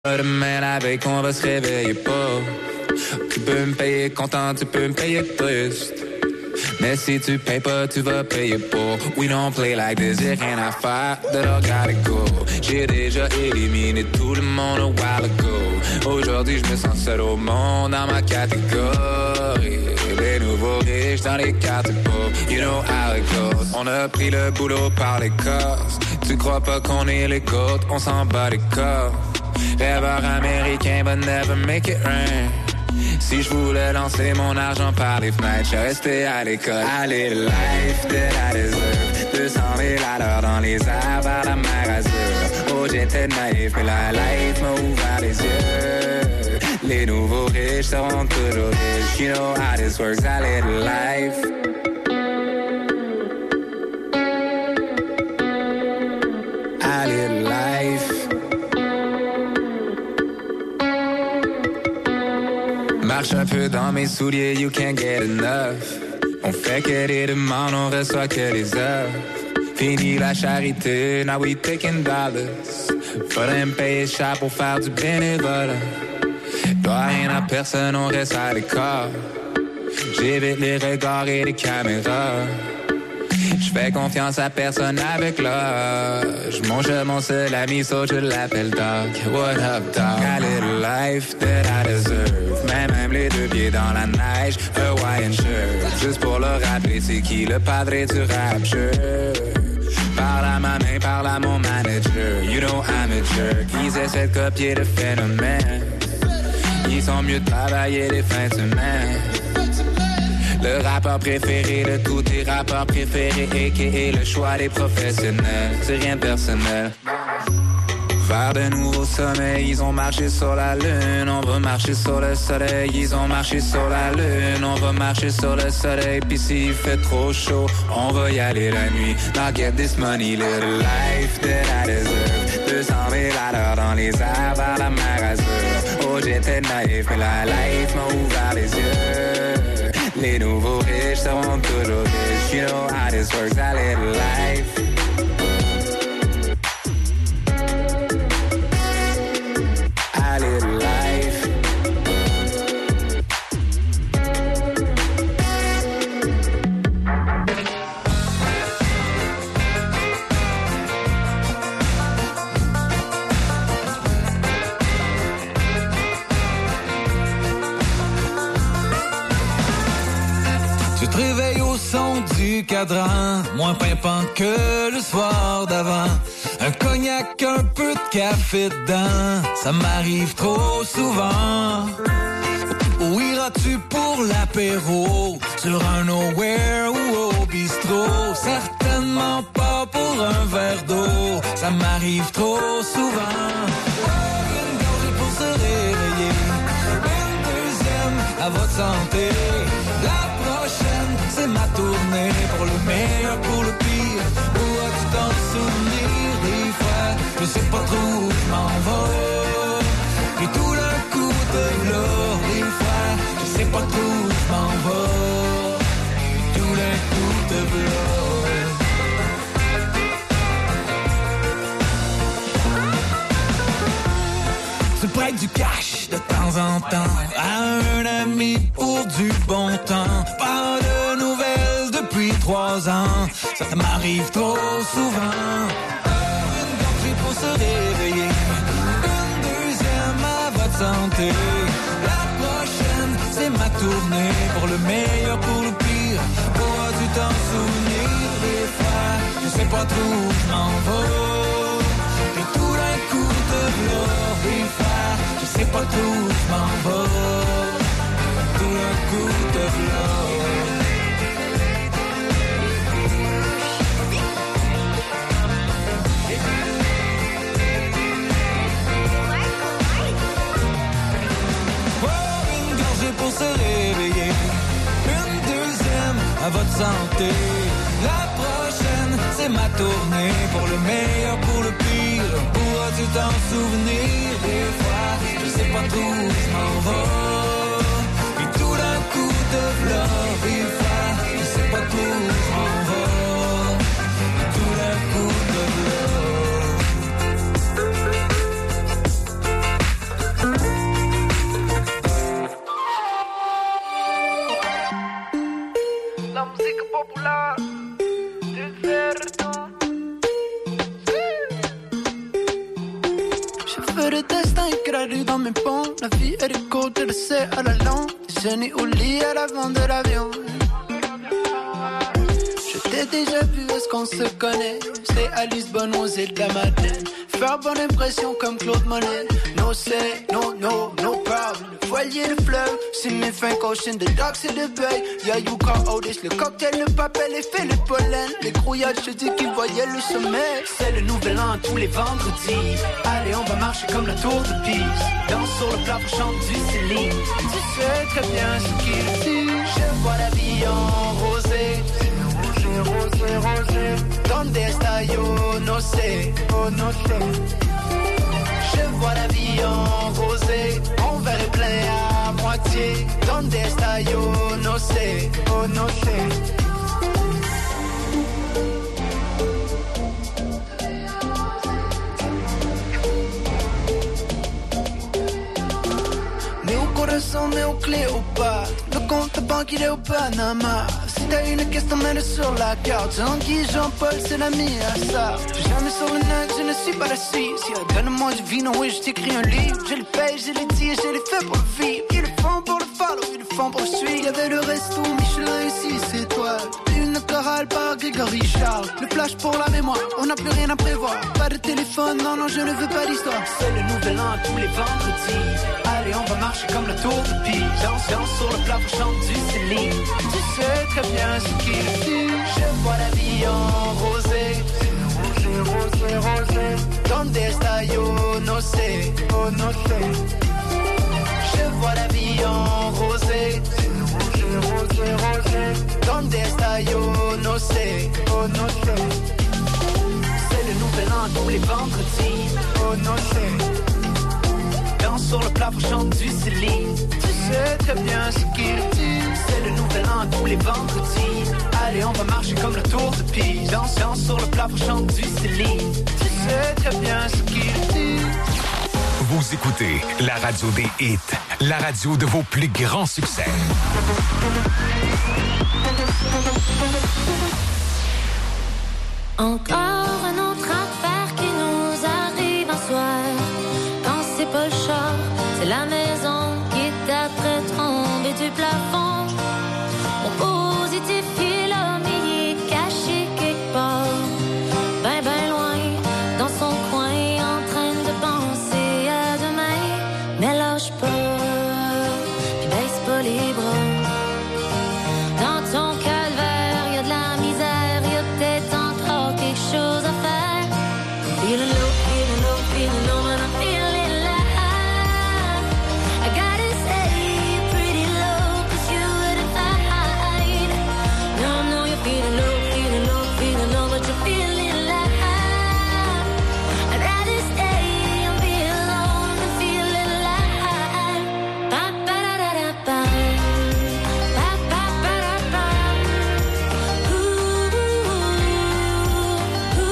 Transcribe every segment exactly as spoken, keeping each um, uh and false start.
Demain la veille qu'on va se réveiller pas. Tu peux me payer content, tu peux me payer triste. Mais si tu payes pas, tu vas payer pour. We don't play like this, j'ai rien à faire, that I gotta go. J'ai déjà éliminé tout le monde a while ago. Aujourd'hui je me sens seul au monde dans ma catégorie. Les nouveaux riches dans les quartiers pauvres, you know how it goes. On a pris le boulot par les cosses. Tu crois pas qu'on est les côtes, on s'en bat les corps. Rêveur américain but never make it rain. Si je voulais lancer mon argent par les fenêtres, je restais à l'école. I live the life that I deserve. deux cent mille à l'heure dans les airs vers la mer Azur. Oh, j'étais naïf, mais la life m'a ouvert les yeux. Les nouveaux riches seront toujours riches. You know how this works, I live the life. I live the life. Marche un peu dans mes souliers, you can't get enough. On fait que des demandes, on reçoit que les offres. Fini la charité, now we taking dollars. Faudrait me payer cher pour faire du bénévolat. Dois rien à personne, on reste à l'écart. J'évite les regards et les caméras. J'fais confiance à personne avec l'âge. Mon jeu, mon seul ami, so je l'appelle Doc. What up, Doc? I live the life that I deserve. Même, même les deux pieds dans la neige, Hawaiian shirt. Juste pour le rappeler, c'est qui le padré du rap jeu. Parle à ma main, parle à mon manager. You know I'm a jerk. Ils essaient de copier le phénomène. Ils sont mieux de travailler les fins de semaine. Le rappeur préféré de tous tes rappeurs préférés, a k a le choix des professionnels. C'est rien de personnel. Vers de nouveaux sommets, ils ont marché sur la lune. On va marcher sur le soleil, ils ont marché sur la lune. On va marcher sur le soleil, pis s'il fait trop chaud, on va y aller la nuit. Now get this money, little life that I deserve. deux cent mille à l'heure dans les airs vers la mer Azur. Oh, j'étais naïf, mais la life m'a ouvert les yeux. Les nouveaux riches seront toujours riches. You know how this works, I live the life. I live the life. Tu te réveilles au son du cadran, moins pimpant que le soir d'avant. Un cognac, un peu de café dedans, ça m'arrive trop souvent. Où iras-tu pour l'apéro? Sur un nowhere ou au bistrot? Certainement pas pour un verre d'eau, ça m'arrive trop souvent. Une gorgée pour se réveiller, une deuxième à votre santé. La prochaine, c'est ma tournée, pour le meilleur, pour le pire. Où as-tu t'en souvenir? Des fois, je sais pas trop où je m'en vais. Et tout d'un coup te v'là, des fois, je sais pas trop où je m'en vais. Et tout d'un coup te v'là. Tu prêtes du cash de temps en temps à un ami pour du bon temps. Pas de nouvelles depuis trois ans, ça m'arrive trop souvent. Une gorgée pour se réveiller, une deuxième à votre santé. La prochaine, c'est ma tournée, pour le meilleur, pour le pire. Pourras-tu t'en souvenir? Des fois, je sais pas trop où je m'en vais. Et tout d'un coup te v'là, des fois, je sais pas trop où je m'en vais. Tout d'un coup te v'là. Pour se réveiller, une deuxième à votre santé. La prochaine, c'est ma tournée, pour le meilleur, pour le pire. Pourras-tu t'en souvenir? Des fois, je sais pas trop où je m'en vais. Et tout d'un coup te v'là, des fois, je sais pas trop où je m'en vais. Et tout d'un coup te v'là. le destin gravé dans mes ponts. La vie elle est courte, je le sais à la longue. Déjeuner au lit à l'avant de l'avion. Je t'ai déjà vu, est-ce qu'on se connaît? C'est à Lisbonne, aux îles de la Madeleine. Faire bonne impression comme Claude Monet. No say, no, no, no problem. Voilier le fleuve, c'est mes fins cochons de docks et de bœil. Y'a Yuka Otis, le cocktail, le papel, l'effet, le pollen. Les grouillades, je te dis qu'ils voyaient le sommet. C'est le nouvel an tous les vendredis. Allez, on va marcher comme la tour de Pise. Danse sur le plat pour chanter du Céline. Tu sais très bien ce qu'il dit. Je vois la vie en rosé. Rosé, rosé, donde está yo no sé, oh no sé. Je vois la vie en rosé, mon verre est plein à moitié. Donde está yo no sé, oh no sé. Corazon Néo Cléopâtre, le compte de banque il est au Panama. Si t'as une question, mets-le sur la carte. Jean-Guy, Jean-Paul, c'est l'ami à ça. Je suis jamais sur le net, je ne suis pas la Suisse. Donne-moi du vino, oui, je t'écris un livre. Je les paye, je les tire, je les fais pour le vivre. Ils le font pour le follow, ils le font pour le suivre. Y'avait le resto, Michelin et six étoiles. Une chorale par Grégory Charles. Le flash pour la mémoire, on n'a plus rien à prévoir. Pas de téléphone, non, non, je ne veux pas d'histoire. C'est le nouvel an tous les vendredis. Allez, on va marcher comme la tour de Pise. Danse, danse sur le plat pour chanter du Céline. Tu sais très bien ce qu'il dit. Je vois la vie en rosé. Rosé, rosé, rosé. Donde está yo no sé, oh no sé. Je vois la vie en rosé. Rosé, rosé, rosé. Donde está yo no sé, oh no sé. C'est le nouvel an tous les vendredis. Oh no sé. Danse sur le plat pour chanter du Céline. Tu sais très bien ce qu'il dit. C'est le nouvel an tous les vendredis. Allez, on va marcher comme la tour de Pise. Danse, danse sur le plat pour chanter du Céline. Tu sais très bien ce qu'il dit. Vous écoutez la radio des hits, la radio de vos plus grands succès. Encore un autre affaire qui nous arrive un soir. Quand c'est pas le char, c'est la maison qui est après tombée du plafond. Mon positif il a mis caché quelque part, ben ben loin dans son coin, en train de penser à demain. Mais lâche pas, puis baisse pas les bras. Dans ton calvaire, y'a de la misère, y'a peut-être encore quelque chose à faire. Feeling low, feeling low, feeling low, and I'm feeling alive. I gotta say you're pretty low, cause you wouldn't find. No, I know you're feeling low, feeling low, feeling low, but you're feeling alive. I'd rather stay and be alone than feel alive. Ba ba da da da ba, ba ba ba da ba. Ooh, ooh,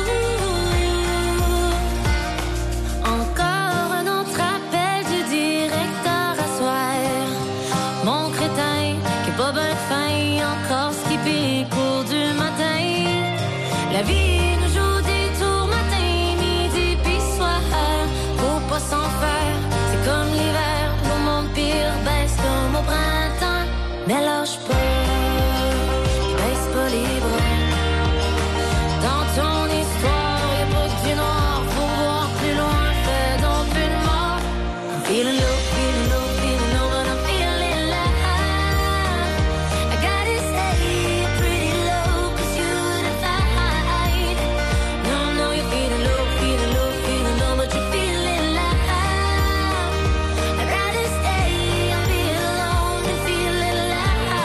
ooh. Encore un autre appel du directeur à soir. Mon crétin qui est pas ben fin, encore skippé cours du matin. La vie nous joue des tours matin, midi puis soir. Faut pas s'en faire, c'est comme l'hiver. Nos mondes pire baisse comme au printemps. Mais lâche pas, baisse pas les bras. Dans ton histoire, y'a pas que du noir. Faut voir plus loin, fais donc plus de mort. I'm feeling low, feeling low, feeling low, but I'm feeling alive. I gotta say you're pretty low, cause you wouldn't find. No, no, you're feeling low, feeling low, feeling low, but you're feeling alive. I'd rather stay and be alone than feel alive.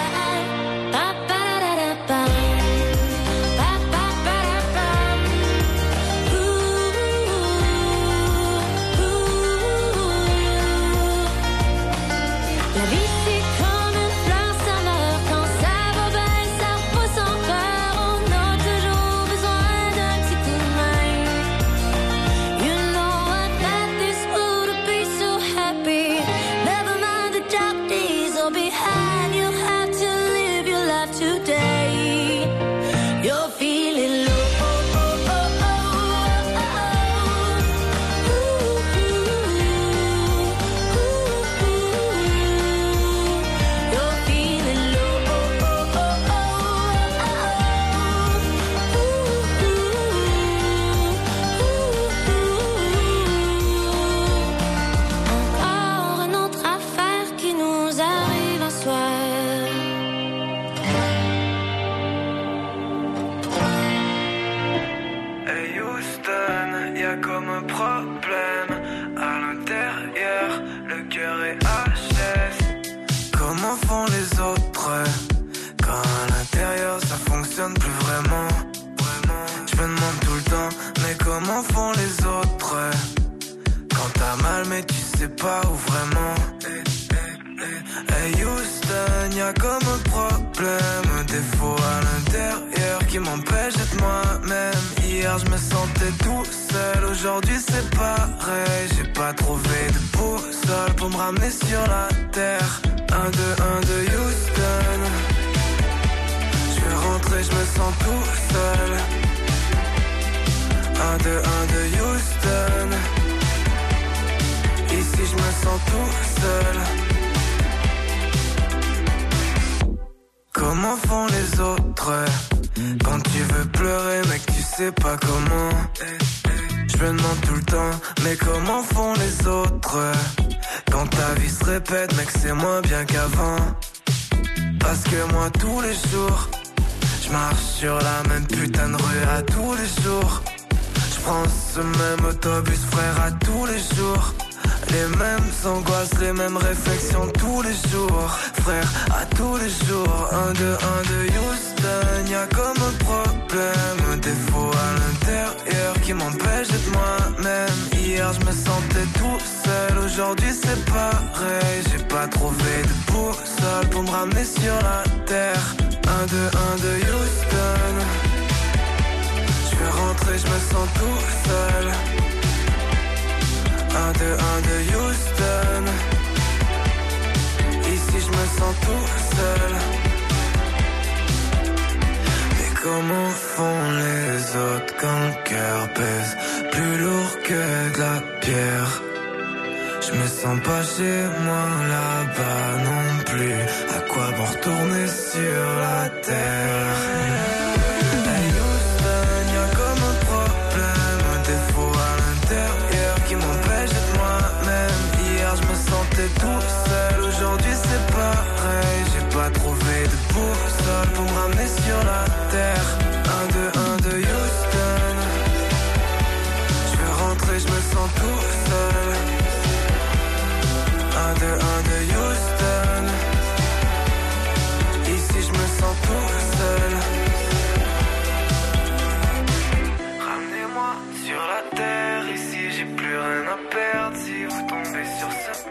cœur est H S. Comment font les autres quand à l'intérieur ça fonctionne plus vraiment? Je me demande tout le temps, mais comment font les autres quand t'as mal mais tu sais pas où vraiment? Hey Houston, y'a comme un problème, un défaut à l'intérieur qui m'empêche d'être moi-même. Hier je me sentais tout seul, aujourd'hui c'est pareil. J'ai pas trouvé de boussole pour me ramener sur la terre. Un, deux, un, deux, Houston. Je vais rentrer, je me sens tout seul. Un, deux, un, deux, Houston. Ici je me sens tout seul. Comment font les autres quand tu veux pleurer mais que tu sais pas comment? Je me demande tout le temps, mais comment font les autres quand ta vie se répète mais que c'est moins bien qu'avant? Parce que moi tous les jours je marche sur la même putain de rue à tous les jours. Je prends ce même autobus frère à tous les jours. Les mêmes angoisses, les mêmes réflexions tous les jours. Frère, à tous les jours. Un, deux, un, deux, Houston. Y'a comme un problème, un défaut à l'intérieur qui m'empêche d'être moi-même. Hier je me sentais tout seul, aujourd'hui c'est pareil. J'ai pas trouvé de boussole pour me ramener sur la terre. Un, deux, un, deux, Houston. Je vais rentrer, je me sens tout seul. Un, deux, un, deux, Houston. Ici je me sens tout seul. Mais comment font les autres quand le cœur pèse plus lourd que de la pierre? Je me sens pas chez moi là-bas non plus. À quoi bon retourner sur la terre? Hey Houston, y'a comme un problème, un défaut à l'intérieur qui m'empêche d'être moi-même. Hier je me sentais tout seul, aujourd'hui c'est pareil. J'ai pas trouvé de boussole pour me ramener sur la terre. Un, deux, un, deux, Houston. Je vais rentrer, je me sens tout seul. Un, deux, un, deux, Houston. Ici je me sens tout seul. Ramenez-moi sur la terre, ici j'ai plus rien à perdre si vous tombez sur ça.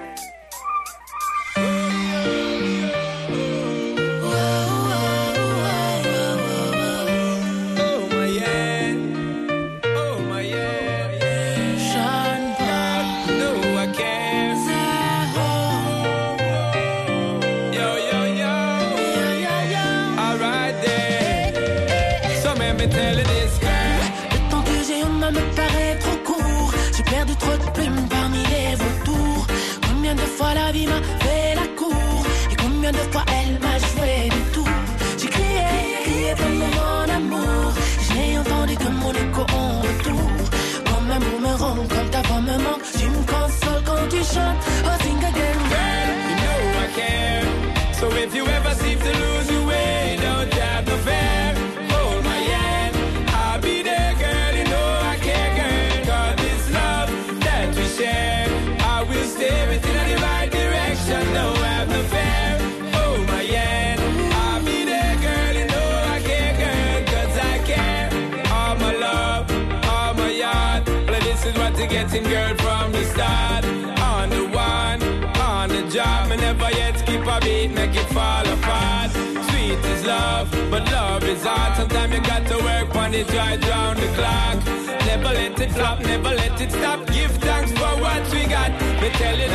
Trop de plumes parmi les vautours. Combien de fois la vie m'a fait la cour, et combien de fois elle m'a joué du tout. J'ai crié, crié pour mon amour. J'ai entendu que mon écho en retour. Comme un boomerang, quand ta voix me manque, tu me consoles quand tu chantes. Oh, sing again. Girl, you know I care. So if you ever seem to lose your way, don't have no fear. Hold my hand, I'll be there, girl. You know I care, girl. God, this love that we share, I will stay within the right direction. No, have no fear. Hold my hand, I'll be there, girl. You know I care, girl. Cause I care. All my love, all my heart. Well, this is what you're getting, girl, from the start. On the one, on the job, me never yet skip a beat, make it fall apart. Sweet is love, but love is hard. Sometimes you got to work on it right round the clock. Never let it flop, never let it stop. Give thanks for what we got. Me tell you